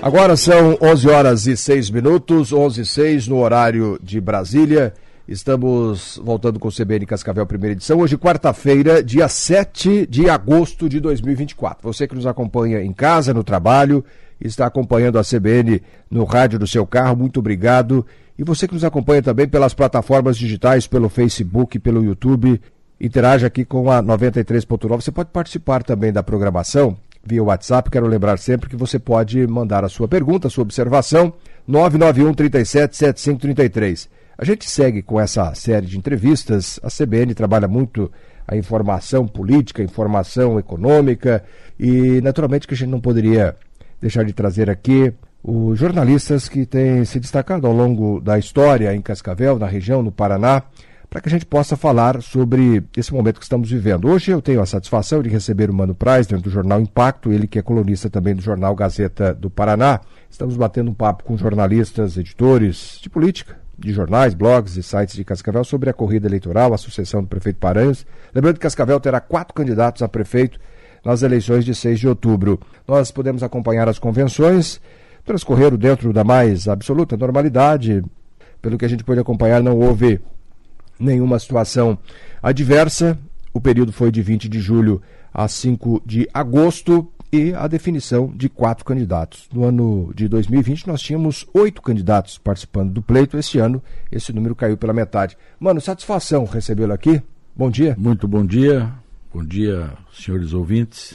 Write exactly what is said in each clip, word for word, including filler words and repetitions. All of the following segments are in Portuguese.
Agora são onze horas e seis minutos, onze e seis no horário de Brasília. Estamos voltando com o C B N Cascavel, primeira edição. Hoje, quarta-feira, dia sete de agosto de dois mil e vinte e quatro. Você que nos acompanha em casa, no trabalho, está acompanhando a C B N no rádio do seu carro, muito obrigado. E você que nos acompanha também pelas plataformas digitais, pelo Facebook, pelo YouTube, interaja aqui com a noventa e três ponto nove. Você pode participar também da programação via WhatsApp. Quero lembrar sempre que você pode mandar a sua pergunta, a sua observação, nove nove um, trinta e sete, setenta e cinco, trinta e três. A gente segue com essa série de entrevistas. A C B N trabalha muito a informação política, a informação econômica e, naturalmente, que a gente não poderia deixar de trazer aqui os jornalistas que têm se destacado ao longo da história em Cascavel, na região, no Paraná, para que a gente possa falar sobre esse momento que estamos vivendo. Hoje eu tenho a satisfação de receber o Mano Praz, dentro do Jornal Impacto, ele que é colunista também do Jornal Gazeta do Paraná. Estamos batendo um papo com jornalistas, editores de política, de jornais, blogs e sites de Cascavel sobre a corrida eleitoral, a sucessão do prefeito Paranhos. Lembrando que Cascavel terá quatro candidatos a prefeito nas eleições de seis de outubro. Nós podemos acompanhar as convenções, transcorreram dentro da mais absoluta normalidade. Pelo que a gente pôde acompanhar, não houve nenhuma situação adversa. O período foi de vinte de julho a cinco de agosto e a definição de quatro candidatos. No ano de dois mil e vinte nós tínhamos oito candidatos participando do pleito. Este ano esse número caiu pela metade. Mano, satisfação recebê-lo aqui. Bom dia. Muito bom dia. Bom dia, senhores ouvintes.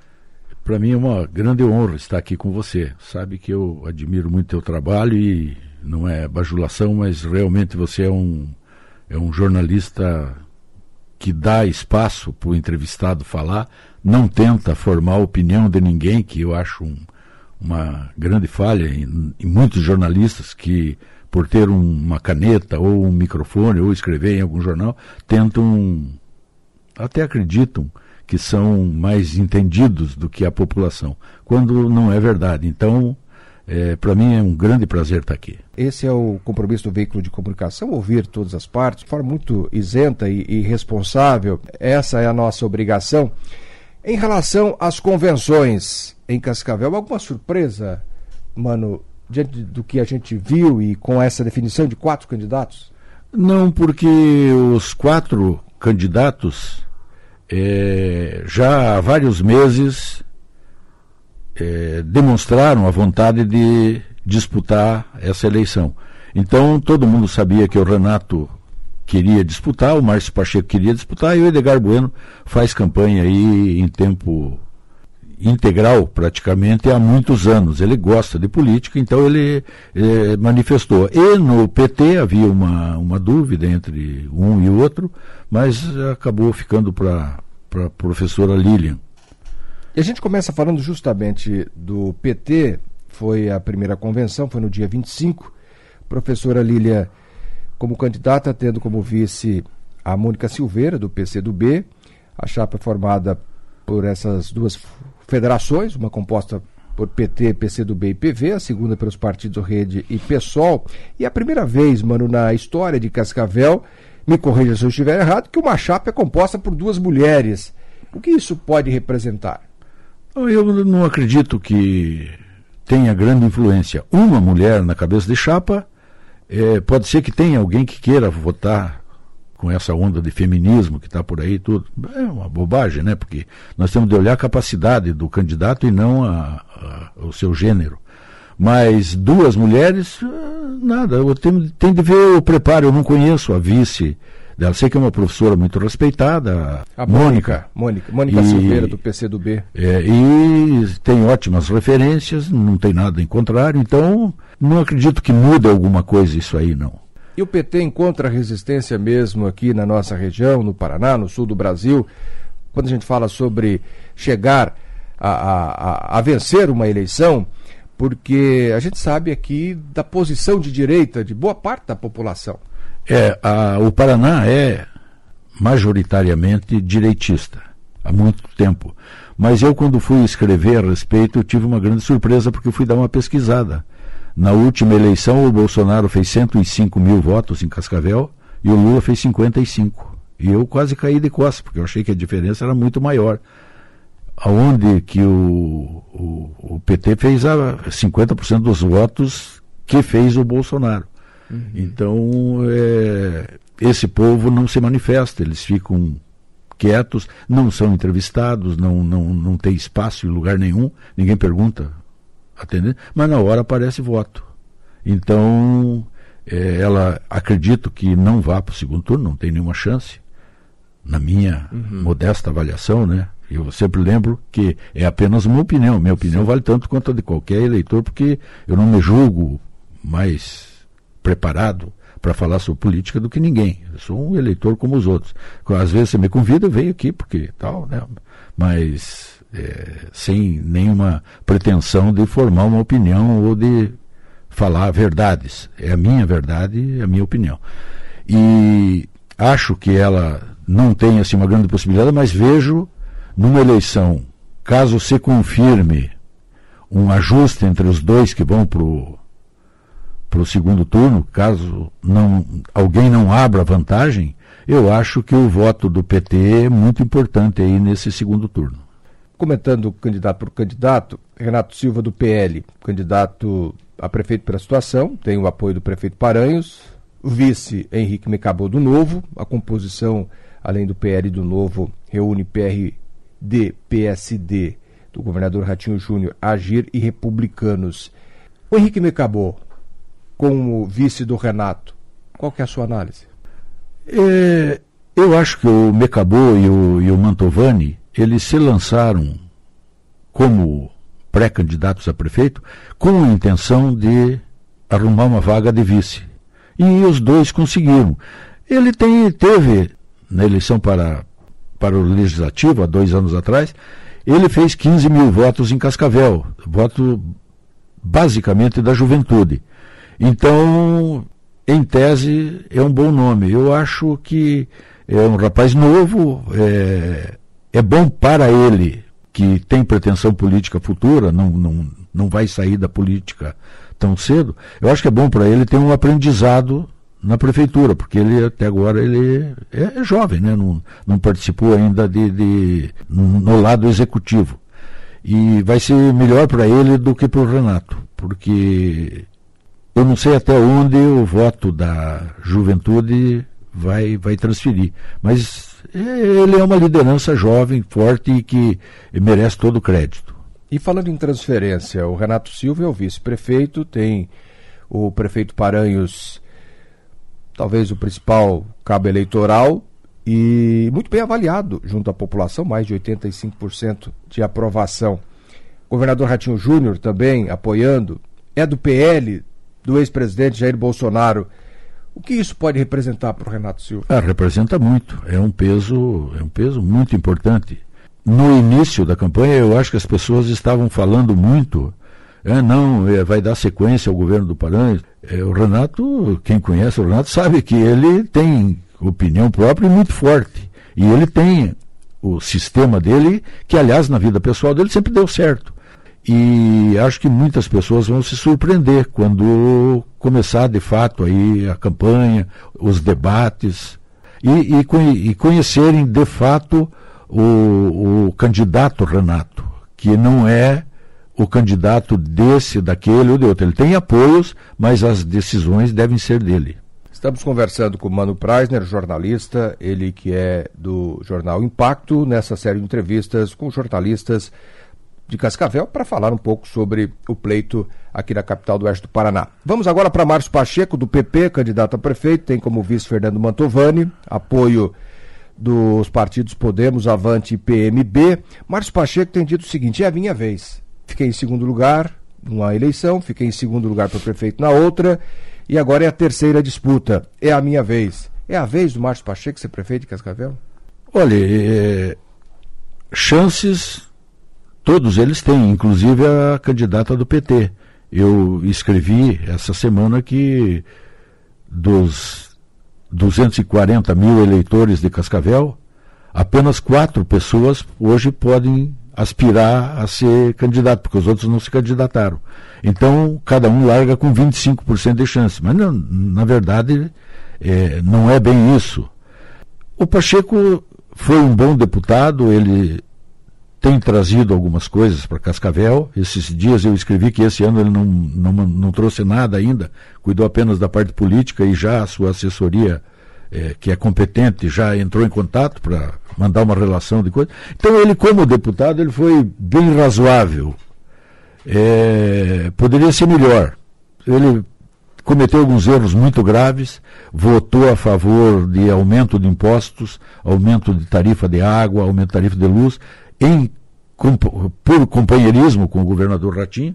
Para mim é uma grande honra estar aqui com você. Sabe que eu admiro muito teu trabalho e não é bajulação, mas realmente você é um É um jornalista que dá espaço para o entrevistado falar, não tenta formar a opinião de ninguém, que eu acho um, uma grande falha em, em muitos jornalistas que, por ter um, uma caneta ou um microfone ou escrever em algum jornal, tentam, até acreditam que são mais entendidos do que a população, quando não é verdade. Então, É, para mim é um grande prazer estar aqui. Esse é o compromisso do veículo de comunicação, ouvir todas as partes, de forma muito isenta e, e responsável. Essa é a nossa obrigação. Em relação às convenções em Cascavel, alguma surpresa, Mano, diante do que a gente viu e com essa definição de quatro candidatos? Não, porque os quatro candidatos é, já há vários meses É, demonstraram a vontade de disputar essa eleição. Então todo mundo sabia que o Renato queria disputar, o Márcio Pacheco queria disputar e o Edgar Bueno faz campanha aí em tempo integral praticamente há muitos anos. Ele gosta de política, então ele é, manifestou. E no P T havia uma, uma dúvida entre um e outro, mas acabou ficando para a professora Lilian. E a gente começa falando justamente do P T, foi a primeira convenção, foi no dia vinte e cinco, professora Lília como candidata, tendo como vice a Mônica Silveira, do P C do B, a chapa formada por essas duas federações, uma composta por P T, P C do B e P V, a segunda pelos partidos Rede e PSOL, e a primeira vez, mano, na história de Cascavel, me corrija se eu estiver errado, que uma chapa é composta por duas mulheres. O que isso pode representar? Eu não acredito que tenha grande influência. Uma mulher na cabeça de chapa, é, pode ser que tenha alguém que queira votar com essa onda de feminismo que está por aí tudo. É uma bobagem, né? Porque nós temos de olhar a capacidade do candidato e não a, a, o seu gênero. Mas duas mulheres, nada. Eu tenho, tenho de ver o preparo. Eu não conheço a vice dela. Sei que é uma professora muito respeitada, a Mônica. Mônica, Mônica e, Silveira, do P C do B. É, e tem ótimas referências, não tem nada em contrário, então não acredito que mude alguma coisa isso aí, não. E o P T encontra resistência mesmo aqui na nossa região, no Paraná, no sul do Brasil, quando a gente fala sobre chegar a, a, a vencer uma eleição, porque a gente sabe aqui da posição de direita de boa parte da população. É, a, o Paraná é majoritariamente direitista, há muito tempo. Mas eu, quando fui escrever a respeito, eu tive uma grande surpresa, porque eu fui dar uma pesquisada. Na última eleição, o Bolsonaro fez cento e cinco mil votos em Cascavel e o Lula fez cinquenta e cinco. E eu quase caí de costas, porque eu achei que a diferença era muito maior. Aonde que o, o, o P T fez a cinquenta por cento dos votos que fez o Bolsonaro. Uhum. Então, é, esse povo não se manifesta, eles ficam quietos, não são entrevistados, não, não, não tem espaço em lugar nenhum, ninguém pergunta, atendendo, mas na hora aparece voto. Então, é, ela acredito que não vá para o segundo turno, não tem nenhuma chance, na minha uhum. modesta avaliação, né? Eu sempre lembro que é apenas uma opinião, minha opinião Sim. vale tanto quanto a de qualquer eleitor, porque eu não me julgo mais preparado para falar sobre política do que ninguém. Eu sou um eleitor como os outros. Às vezes você me convida, eu venho aqui, porque tal, né? Mas é, sem nenhuma pretensão de formar uma opinião ou de falar verdades. É a minha verdade, é a minha opinião. E acho que ela não tem assim, uma grande possibilidade, mas vejo numa eleição, caso se confirme um ajuste entre os dois que vão para o segundo turno, caso não, alguém não abra vantagem, eu acho que o voto do P T é muito importante aí nesse segundo turno. Comentando candidato por candidato, Renato Silva do P L, candidato a prefeito pela situação, tem o apoio do prefeito Paranhos, o vice Henrique Mecabou do Novo, a composição, além do P L do Novo, reúne P R D, P S D, do governador Ratinho Júnior, Agir e Republicanos. O Henrique Mecabou, como vice do Renato, qual que é a sua análise? É, eu acho que o Mecabou e o, e o Mantovani, eles se lançaram como pré-candidatos a prefeito com a intenção de arrumar uma vaga de vice. E os dois conseguiram. Ele tem, teve, na eleição para, para o Legislativo, há dois anos atrás, ele fez quinze mil votos em Cascavel, voto basicamente da juventude. Então, em tese, é um bom nome. Eu acho que é um rapaz novo, é, é bom para ele, que tem pretensão política futura, não, não, não vai sair da política tão cedo. Eu acho que é bom para ele ter um aprendizado na prefeitura, porque ele até agora ele é, é jovem, né? não, não participou ainda de, de, no lado executivo. E vai ser melhor para ele do que para o Renato, porque eu não sei até onde o voto da juventude vai, vai transferir, mas ele é uma liderança jovem, forte e que merece todo o crédito. E falando em transferência, o Renato Silva é o vice-prefeito, tem o prefeito Paranhos, talvez o principal cabo eleitoral, e muito bem avaliado junto à população, mais de oitenta e cinco por cento de aprovação. O governador Ratinho Júnior também apoiando, é do P L, do ex-presidente Jair Bolsonaro. O que isso pode representar para o Renato Silva? Ah, representa muito, é um peso, é um peso muito importante. No início da campanha, eu acho que as pessoas estavam falando muito, é, não, é, vai dar sequência ao governo do Paranhos. É, o Renato, quem conhece o Renato sabe que ele tem opinião própria e muito forte. E ele tem o sistema dele, que aliás na vida pessoal dele sempre deu certo. E acho que muitas pessoas vão se surpreender quando começar de fato aí a campanha, os debates, e, e, e conhecerem de fato o, o candidato Renato, que não é o candidato desse, daquele ou de outro. Ele tem apoios, mas as decisões devem ser dele. Estamos conversando com o Mano Preisner, jornalista, ele que é do jornal Impacto, nessa série de entrevistas com jornalistas de Cascavel, para falar um pouco sobre o pleito aqui na capital do Oeste do Paraná. Vamos agora para Márcio Pacheco, do P P, candidato a prefeito, tem como vice Fernando Mantovani, apoio dos partidos Podemos, Avante e P M B. Márcio Pacheco tem dito o seguinte: é a minha vez. Fiquei em segundo lugar numa eleição, fiquei em segundo lugar para prefeito na outra, e agora é a terceira disputa. É a minha vez. É a vez do Márcio Pacheco ser prefeito de Cascavel? Olha, é... chances todos eles têm, inclusive a candidata do P T. Eu escrevi essa semana que dos duzentos e quarenta mil eleitores de Cascavel, apenas quatro pessoas hoje podem aspirar a ser candidato, porque os outros não se candidataram. Então, cada um larga com vinte e cinco por cento de chance. Mas, não, na verdade, é, não é bem isso. O Pacheco foi um bom deputado, ele tem trazido algumas coisas para Cascavel. Esses dias eu escrevi que esse ano ele não, não, não trouxe nada ainda, cuidou apenas da parte política e já a sua assessoria, é, que é competente, já entrou em contato para mandar uma relação de coisa. Então ele, como deputado, ele foi bem razoável. É, poderia ser melhor. Ele cometeu alguns erros muito graves, votou a favor de aumento de impostos, aumento de tarifa de água, aumento de tarifa de luz, em, por companheirismo com o governador Ratinho,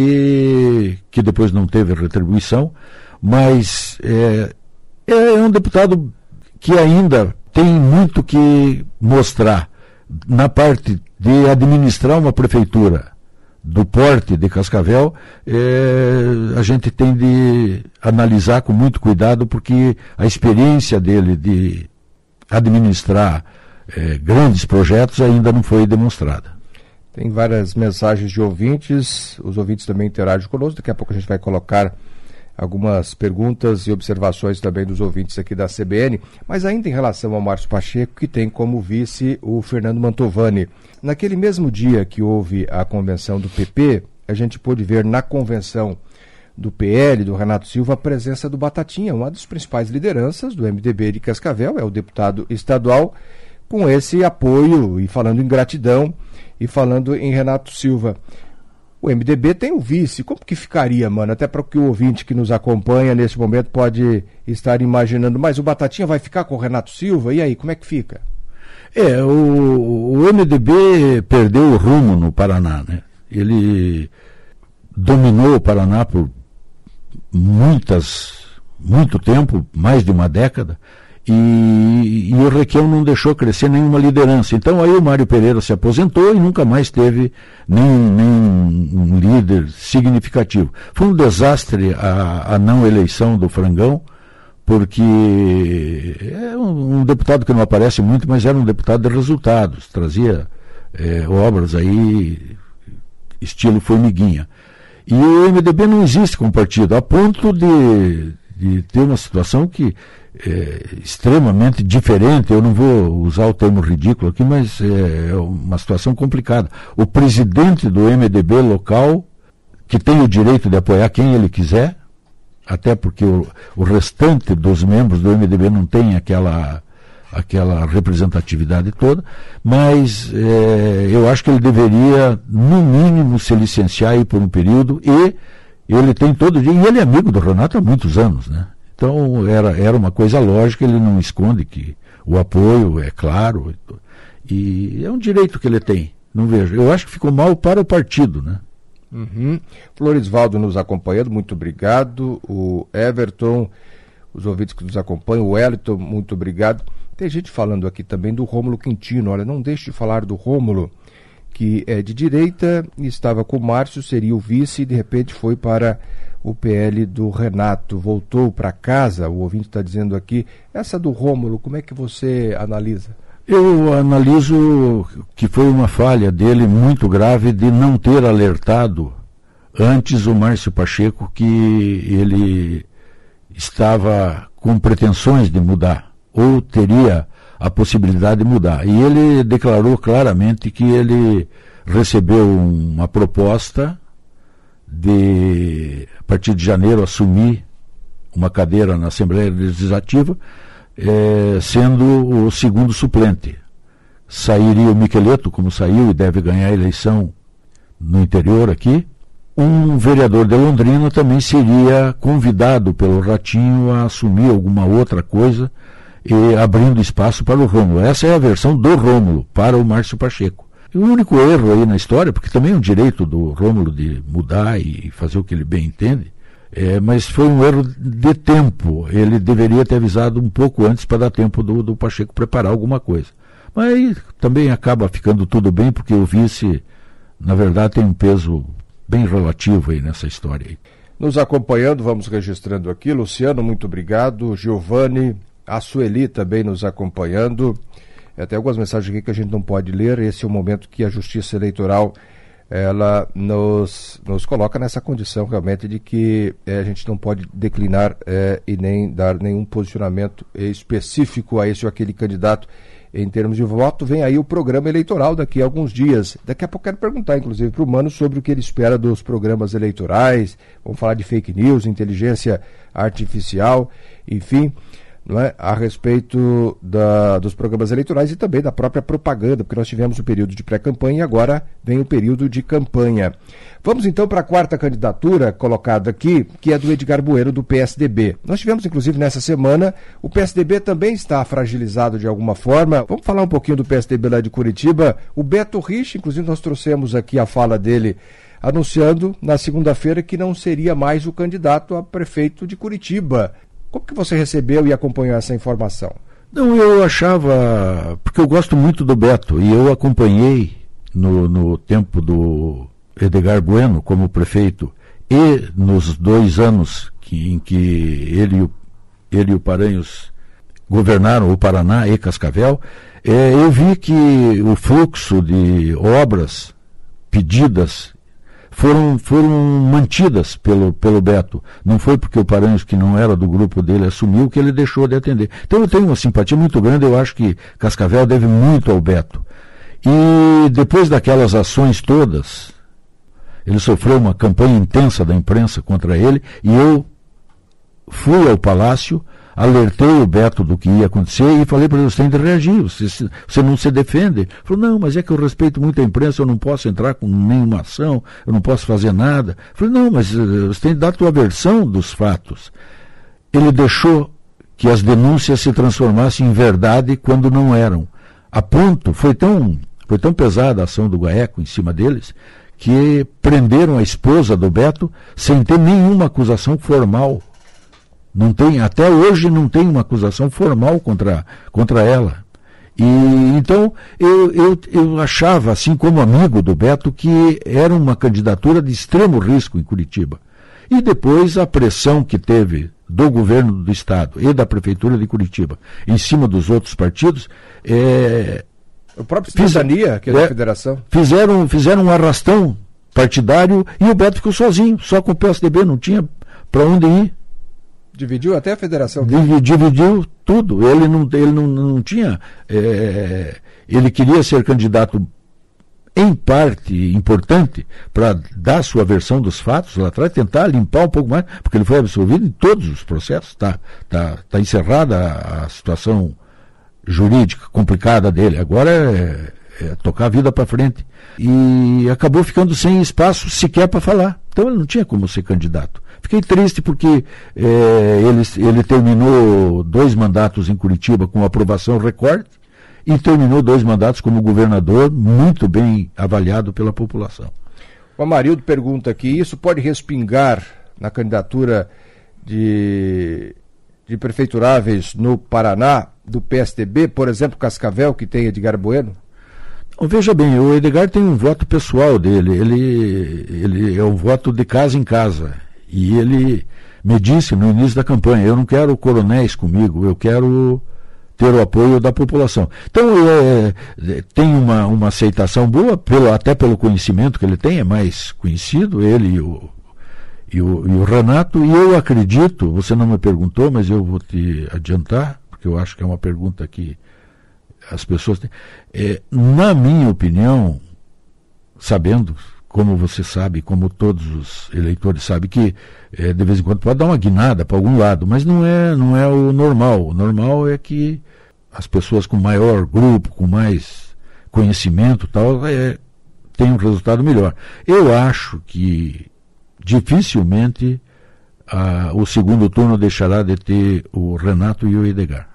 e que depois não teve retribuição, mas é, é um deputado que ainda tem muito que mostrar na parte de administrar uma prefeitura do porte de Cascavel. É, a gente tem de analisar com muito cuidado, porque a experiência dele de administrar é, grandes projetos ainda não foi demonstrada. Tem várias mensagens de ouvintes, os ouvintes também interagem conosco, daqui a pouco a gente vai colocar algumas perguntas e observações também dos ouvintes aqui da C B N, mas ainda em relação ao Márcio Pacheco, que tem como vice o Fernando Mantovani. Naquele mesmo dia que houve a convenção do P P, a gente pôde ver na convenção do P L, do Renato Silva, a presença do Batatinha, uma das principais lideranças do M D B de Cascavel, é o deputado estadual, com esse apoio e falando em gratidão e falando em Renato Silva. O M D B tem o vice, como que ficaria, mano? Até para que o ouvinte que nos acompanha nesse momento pode estar imaginando, mas o Batatinha vai ficar com o Renato Silva? E aí, como é que fica? É, o, o M D B perdeu o rumo no Paraná, né? Ele dominou o Paraná por muitas, muito tempo, mais de uma década, e, e o Requião não deixou crescer nenhuma liderança. Então aí o Mário Pereira se aposentou e nunca mais teve nenhum, nenhum um líder significativo. Foi um desastre a, a não eleição do Frangão, porque é um, um deputado que não aparece muito, mas era um deputado de resultados, trazia é, obras aí, estilo formiguinha. E o M D B não existe como partido, a ponto de, de ter uma situação que é extremamente diferente. Eu não vou usar o termo ridículo aqui, mas é uma situação complicada. O presidente do M D B local, que tem o direito de apoiar quem ele quiser, até porque o, o restante dos membros do M D B não tem aquela, aquela representatividade toda, mas é, eu acho que ele deveria, no mínimo, se licenciar aí por um período, e ele tem todo dia, e ele é amigo do Renato há muitos anos, né? Então era, era uma coisa lógica, ele não esconde que o apoio é claro, e é um direito que ele tem, não vejo. Eu acho que ficou mal para o partido, né? Uhum. Florisvaldo nos acompanhando, muito obrigado. O Everton, os ouvintes que nos acompanham, o Wellington, muito obrigado. Tem gente falando aqui também do Rômulo Quintino. Olha, não deixe de falar do Rômulo, que é de direita, estava com o Márcio, seria o vice, e de repente foi para o P L do Renato, voltou para casa. O ouvinte está dizendo aqui, essa do Rômulo, como é que você analisa? Eu analiso que foi uma falha dele muito grave de não ter alertado antes o Márcio Pacheco que ele estava com pretensões de mudar, ou teria a possibilidade de mudar. E ele declarou claramente que ele recebeu uma proposta de, a partir de janeiro, assumir uma cadeira na Assembleia Legislativa, É, sendo o segundo suplente. Sairia o Miqueleto, como saiu e deve ganhar a eleição no interior aqui. Um vereador de Londrina também seria convidado pelo Ratinho a assumir alguma outra coisa, e abrindo espaço para o Rômulo. Essa é a versão do Rômulo para o Márcio Pacheco. E o único erro aí na história, porque também é um direito do Rômulo de mudar e fazer o que ele bem entende, É, mas foi um erro de tempo. Ele deveria ter avisado um pouco antes para dar tempo do, do Pacheco preparar alguma coisa. Mas aí também acaba ficando tudo bem, porque o vice, na verdade, tem um peso bem relativo aí nessa história aí. Nos acompanhando, vamos registrando aqui. Luciano, muito obrigado. Giovanni, a Sueli também nos acompanhando. É, tem algumas mensagens aqui que a gente não pode ler. Esse é o momento que a Justiça Eleitoral ela nos, nos coloca nessa condição realmente de que é, a gente não pode declinar é, e nem dar nenhum posicionamento específico a esse ou aquele candidato em termos de voto. Vem aí o programa eleitoral daqui a alguns dias. Daqui a pouco quero perguntar, inclusive, para o Mano sobre o que ele espera dos programas eleitorais. Vamos falar de fake news, inteligência artificial, enfim, não é? A respeito da, dos programas eleitorais e também da própria propaganda, porque nós tivemos o período de pré-campanha e agora vem o período de campanha. Vamos então para a quarta candidatura colocada aqui, que é do Edgar Bueno, do P S D B. Nós tivemos, inclusive, nessa semana, o P S D B também está fragilizado de alguma forma. Vamos falar um pouquinho do P S D B lá de Curitiba. O Beto Rich, inclusive, nós trouxemos aqui a fala dele, anunciando na segunda-feira que não seria mais o candidato a prefeito de Curitiba. Como que você recebeu e acompanhou essa informação? Não, eu achava, porque eu gosto muito do Beto, e eu acompanhei no, no tempo do Edgar Bueno como prefeito, e nos dois anos que, em que ele e, o, ele e o Paranhos governaram o Paraná e Cascavel, é, eu vi que o fluxo de obras pedidas foram, foram mantidas pelo, pelo Beto. Não foi porque o Paranhos, que não era do grupo dele, assumiu que ele deixou de atender. Então eu tenho uma simpatia muito grande, eu acho que Cascavel deve muito ao Beto. E depois daquelas ações todas, ele sofreu uma campanha intensa da imprensa contra ele, e eu fui ao Palácio, alertei o Beto do que ia acontecer e falei para ele: você tem de reagir, você, você não se defende. Ele falou: não, mas é que eu respeito muito a imprensa, eu não posso entrar com nenhuma ação, eu não posso fazer nada. Eu falei: não, mas você tem de dar a tua versão dos fatos. Ele deixou que as denúncias se transformassem em verdade quando não eram. A ponto, foi tão, foi tão pesada a ação do GAECO em cima deles, que prenderam a esposa do Beto sem ter nenhuma acusação formal. Não tem, até hoje não tem uma acusação formal contra, contra ela. E então eu, eu, eu achava, assim como amigo do Beto, que era uma candidatura de extremo risco em Curitiba. E depois a pressão que teve do governo do estado e da prefeitura de Curitiba em cima dos outros partidos, é, o próprio Cidadania, que é da federação, fizeram, fizeram um arrastão partidário, e o Beto ficou sozinho, só com o P S D B, não tinha para onde ir. Dividiu até a federação? Dividiu tudo. Ele não, ele não, não tinha... É, ele queria ser candidato, em parte importante, para dar sua versão dos fatos lá atrás, tentar limpar um pouco mais, porque ele foi absolvido em todos os processos. Está tá, tá encerrada a, a situação jurídica complicada dele. Agora é, é tocar a vida para frente. E acabou ficando sem espaço sequer para falar. Então ele não tinha como ser candidato. Fiquei triste porque é, ele, ele terminou dois mandatos em Curitiba com aprovação recorde e terminou dois mandatos como governador, muito bem avaliado pela população. O Amarildo pergunta aqui: isso pode respingar na candidatura de, de prefeituráveis no Paraná do P S D B, por exemplo, Cascavel, que tem Edgar Bueno? Veja bem, o Edgar tem um voto pessoal dele, ele, ele é um voto de casa em casa. E ele me disse no início da campanha: eu não quero coronéis comigo, eu quero ter o apoio da população. Então é, tem uma, uma aceitação boa, pelo, até pelo conhecimento que ele tem, é mais conhecido, ele e o, e, o, e o Renato, e eu acredito, você não me perguntou, mas eu vou te adiantar, porque eu acho que é uma pergunta que as pessoas têm. É, na minha opinião, sabendo, como você sabe, como todos os eleitores sabem, que é, de vez em quando pode dar uma guinada para algum lado, mas não é, não é o normal. O normal é que as pessoas com maior grupo, com mais conhecimento tal, é, tenham um resultado melhor. Eu acho que dificilmente ah, o segundo turno deixará de ter o Renato e o Edgar.